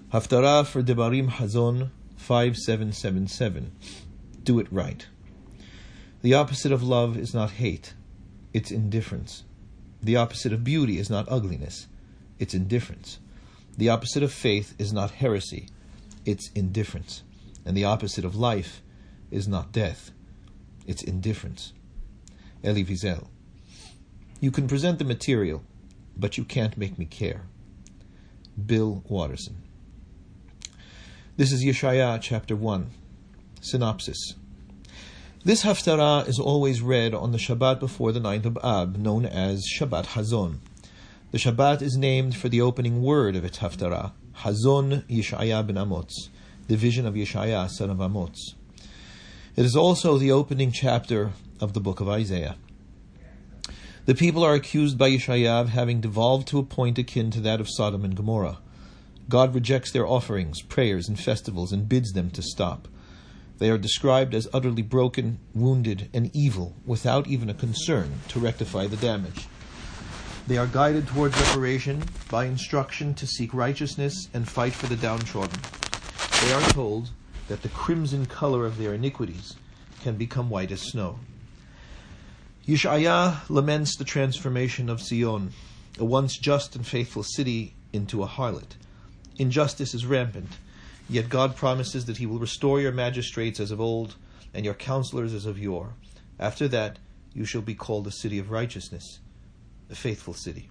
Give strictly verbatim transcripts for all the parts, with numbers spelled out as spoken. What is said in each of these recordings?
Haftarah for Devarim Hazon five seven seven seven. Do it right. The opposite of love is not hate, it's indifference. The opposite of beauty is not ugliness, it's indifference. The opposite of faith is not heresy, it's indifference. And the opposite of life is not death, it's indifference. Elie Wiesel. You can present the material, but you can't make me care. Bill Watterson. This is Yeshaya chapter one. Synopsis. This Haftarah is always read on the Shabbat before the ninth of Ab, known as Shabbat Hazon. The Shabbat is named for the opening word of its Haftarah, Hazon Yeshaya ben Amoz, the vision of Yeshaya son of Amoz. It is also the opening chapter of the book of Isaiah. The people are accused by Yeshaya of having devolved to a point akin to that of Sodom and Gomorrah. God rejects their offerings, prayers, and festivals and bids them to stop. They are described as utterly broken, wounded, and evil, without even a concern to rectify the damage. They are guided towards reparation by instruction to seek righteousness and fight for the downtrodden. They are told that the crimson color of their iniquities can become white as snow. Yeshaya laments the transformation of Zion, a once just and faithful city, into a harlot. Injustice is rampant, yet God promises that He will restore your magistrates as of old, and your counselors as of yore. After that, you shall be called a city of righteousness, a faithful city.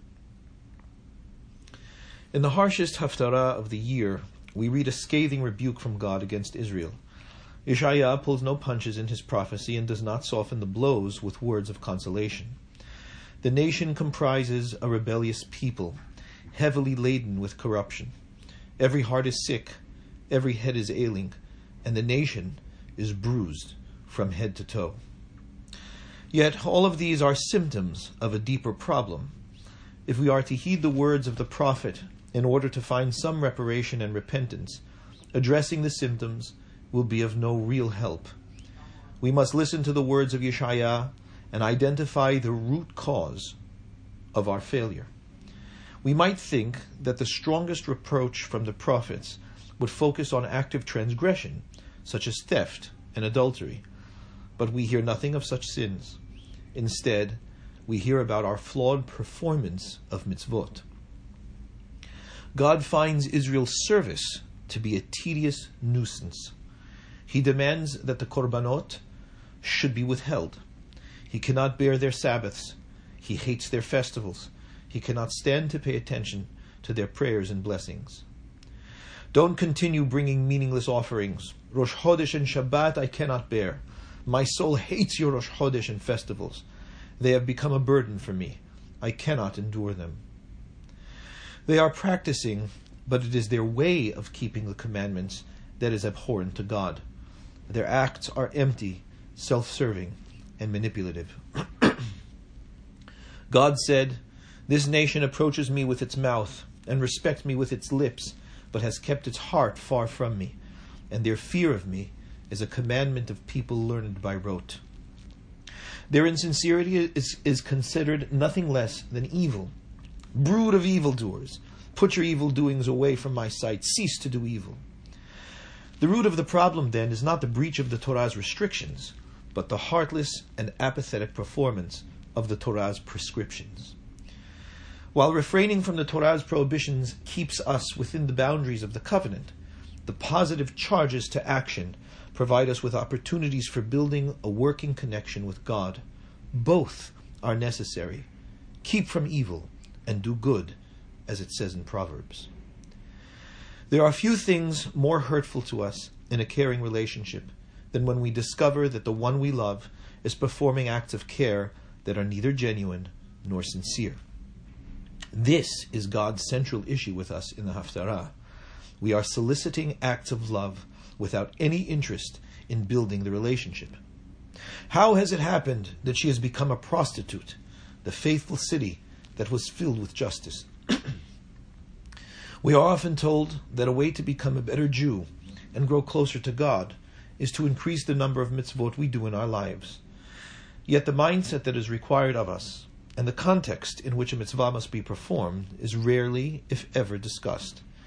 In the harshest Haftarah of the year, we read a scathing rebuke from God against Israel. Yeshaya pulls no punches in his prophecy and does not soften the blows with words of consolation. The nation comprises a rebellious people, heavily laden with corruption. Every heart is sick, every head is ailing, and the nation is bruised from head to toe. Yet all of these are symptoms of a deeper problem. If we are to heed the words of the prophet in order to find some reparation and repentance, addressing the symptoms will be of no real help. We must listen to the words of Yeshaya and identify the root cause of our failure. We might think that the strongest reproach from the prophets would focus on active transgression, such as theft and adultery, but we hear nothing of such sins. Instead, we hear about our flawed performance of mitzvot. God finds Israel's service to be a tedious nuisance. He demands that the korbanot should be withheld. He cannot bear their Sabbaths. He hates their festivals. He cannot stand to pay attention to their prayers and blessings. Don't continue bringing meaningless offerings. Rosh Chodesh and Shabbat I cannot bear. My soul hates your Rosh Chodesh and festivals. They have become a burden for me. I cannot endure them. They are practicing, but it is their way of keeping the commandments that is abhorrent to God. Their acts are empty, self-serving, and manipulative. God said, "This nation approaches me with its mouth and respects me with its lips, but has kept its heart far from me, and their fear of me is a commandment of people learned by rote." Their insincerity is, is considered nothing less than evil. Brood of evildoers, put your evil doings away from my sight. Cease to do evil. The root of the problem, then, is not the breach of the Torah's restrictions, but the heartless and apathetic performance of the Torah's prescriptions. While refraining from the Torah's prohibitions keeps us within the boundaries of the covenant, the positive charges to action provide us with opportunities for building a working connection with God. Both are necessary. Keep from evil and do good, as it says in Proverbs. There are few things more hurtful to us in a caring relationship than when we discover that the one we love is performing acts of care that are neither genuine nor sincere. This is God's central issue with us in the Haftarah. We are soliciting acts of love without any interest in building the relationship. How has it happened that she has become a prostitute, the faithful city that was filled with justice? We are often told that a way to become a better Jew and grow closer to God is to increase the number of mitzvot we do in our lives. Yet the mindset that is required of us and the context in which a mitzvah must be performed is rarely, if ever, discussed.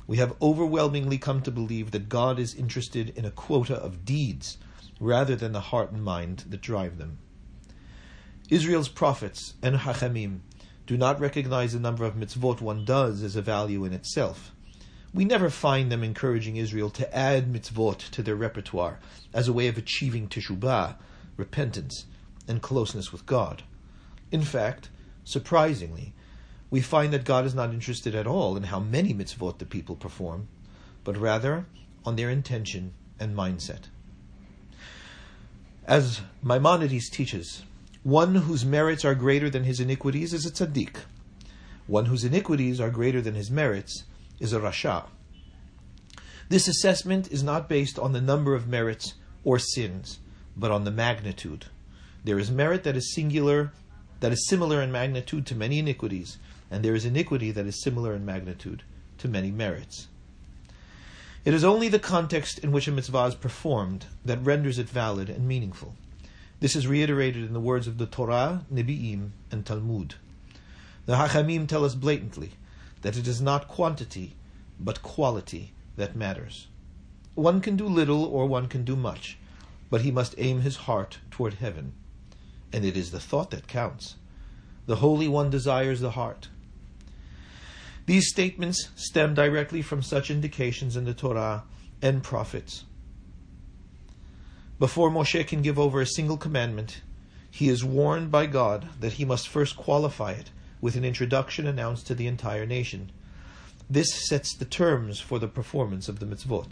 We have overwhelmingly come to believe that God is interested in a quota of deeds rather than the heart and mind that drive them. Israel's prophets and Hachamim do not recognize the number of mitzvot one does as a value in itself. We never find them encouraging Israel to add mitzvot to their repertoire as a way of achieving teshubah, repentance, and closeness with God. In fact, surprisingly, we find that God is not interested at all in how many mitzvot the people perform, but rather on their intention and mindset. As Maimonides teaches, one whose merits are greater than his iniquities is a tzaddik. One whose iniquities are greater than his merits is a rasha. This assessment is not based on the number of merits or sins, but on the magnitude. There is merit that is singular, that is similar in magnitude to many iniquities, and there is iniquity that is similar in magnitude to many merits. It is only the context in which a mitzvah is performed that renders it valid and meaningful. This is reiterated in the words of the Torah, Nebi'im, and Talmud. The Hachamim tell us blatantly that it is not quantity, but quality that matters. One can do little or one can do much, but he must aim his heart toward heaven. And it is the thought that counts. The Holy One desires the heart. These statements stem directly from such indications in the Torah and prophets. Before Moshe can give over a single commandment, he is warned by God that he must first qualify it with an introduction announced to the entire nation. This sets the terms for the performance of the mitzvot.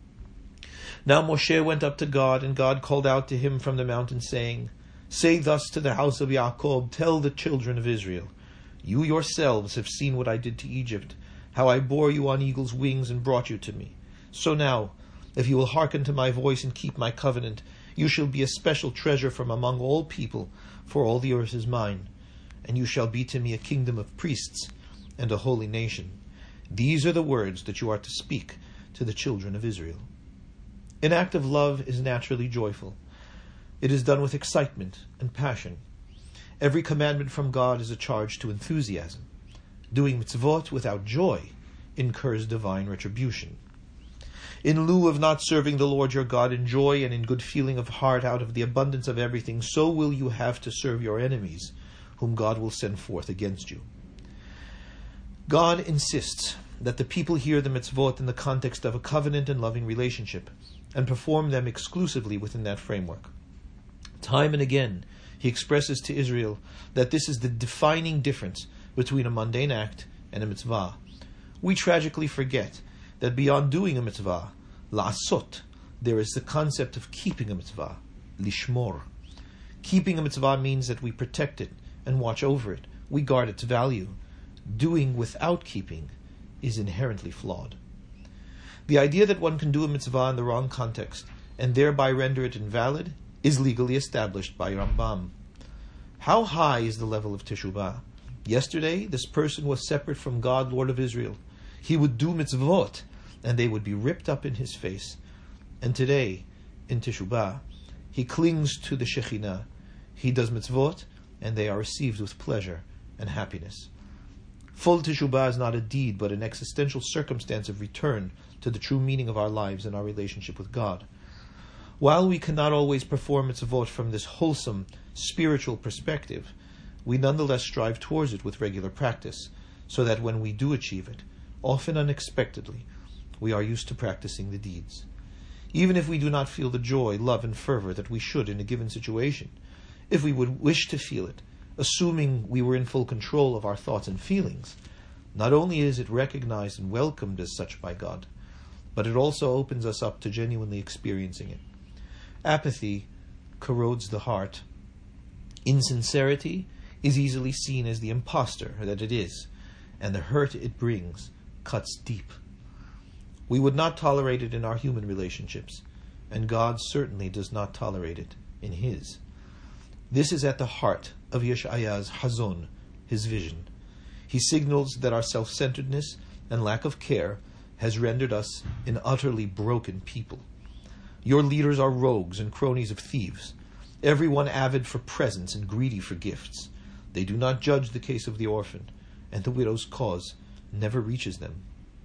Now Moshe went up to God, and God called out to him from the mountain, saying, "Say thus to the house of Yaakov, tell the children of Israel, you yourselves have seen what I did to Egypt, how I bore you on eagle's wings and brought you to me. So now, if you will hearken to my voice and keep my covenant, you shall be a special treasure from among all people, for all the earth is mine. And you shall be to me a kingdom of priests and a holy nation. These are the words that you are to speak to the children of Israel." An act of love is naturally joyful. It is done with excitement and passion. Every commandment from God is a charge to enthusiasm. Doing mitzvot without joy incurs divine retribution. In lieu of not serving the Lord your God in joy and in good feeling of heart out of the abundance of everything, so will you have to serve your enemies, whom God will send forth against you. God insists that the people hear the mitzvot in the context of a covenant and loving relationship, and perform them exclusively within that framework. Time and again, he expresses to Israel that this is the defining difference between a mundane act and a mitzvah. We tragically forget that beyond doing a mitzvah, la'asot, there is the concept of keeping a mitzvah, lishmor. Keeping a mitzvah means that we protect it and watch over it. We guard its value. Doing without keeping is inherently flawed. The idea that one can do a mitzvah in the wrong context and thereby render it invalid is legally established by Rambam. How high is the level of teshubah? Yesterday, this person was separate from God, Lord of Israel. He would do mitzvot, and they would be ripped up in his face. And today, in teshubah, he clings to the Shekhinah. He does mitzvot, and they are received with pleasure and happiness. Full teshubah is not a deed, but an existential circumstance of return to the true meaning of our lives and our relationship with God. While we cannot always perform mitzvot from this wholesome, spiritual perspective, we nonetheless strive towards it with regular practice, so that when we do achieve it, often unexpectedly, we are used to practicing the deeds. Even if we do not feel the joy, love, and fervor that we should in a given situation, if we would wish to feel it, assuming we were in full control of our thoughts and feelings, not only is it recognized and welcomed as such by God, but it also opens us up to genuinely experiencing it. Apathy corrodes the heart. Insincerity is easily seen as the impostor that it is, and the hurt it brings cuts deep. We would not tolerate it in our human relationships, and God certainly does not tolerate it in His. This is at the heart of Yeshaya's Hazon, his vision. He signals that our self-centeredness and lack of care has rendered us an utterly broken people. Your leaders are rogues and cronies of thieves, everyone avid for presents and greedy for gifts. They do not judge the case of the orphan, and the widow's cause never reaches them.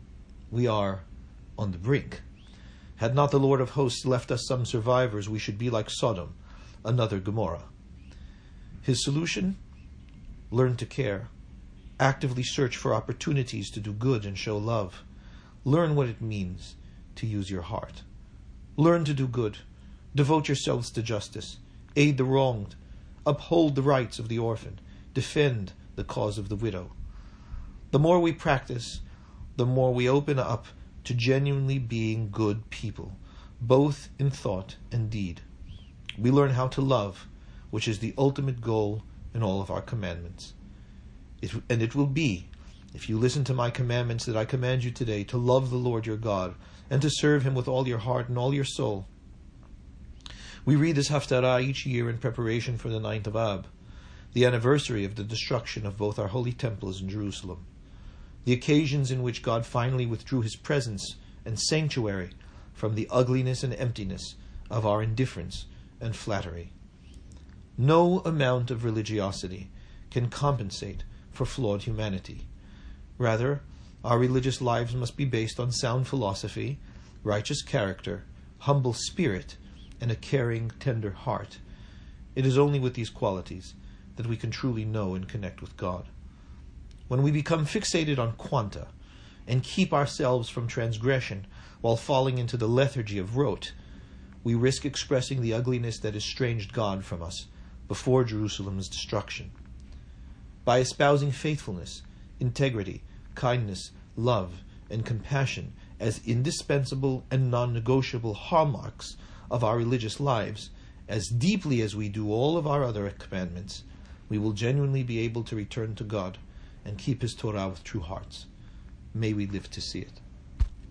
We are on the brink. Had not the Lord of hosts left us some survivors, we should be like Sodom, another Gomorrah. His solution? Learn to care. Actively search for opportunities to do good and show love. Learn what it means to use your heart. Learn to do good. Devote yourselves to justice. Aid the wronged. Uphold the rights of the orphan. Defend the cause of the widow. The more we practice, the more we open up to genuinely being good people, both in thought and deed. We learn how to love, which is the ultimate goal in all of our commandments. It, and it will be, if you listen to my commandments that I command you today, to love the Lord your God, and to serve him with all your heart and all your soul. We read this Haftarah each year in preparation for the ninth of Ab, the anniversary of the destruction of both our holy temples in Jerusalem, the occasions in which God finally withdrew his presence and sanctuary from the ugliness and emptiness of our indifference and flattery. No amount of religiosity can compensate for flawed humanity. Rather, our religious lives must be based on sound philosophy, righteous character, humble spirit, and a caring, tender heart. It is only with these qualities that we can truly know and connect with God. When we become fixated on quanta and keep ourselves from transgression while falling into the lethargy of rote, we risk expressing the ugliness that estranged God from us before Jerusalem's destruction. By espousing faithfulness, integrity, kindness, love, and compassion as indispensable and non-negotiable hallmarks of our religious lives, as deeply as we do all of our other commandments, we will genuinely be able to return to God and keep his Torah with true hearts. May we live to see it.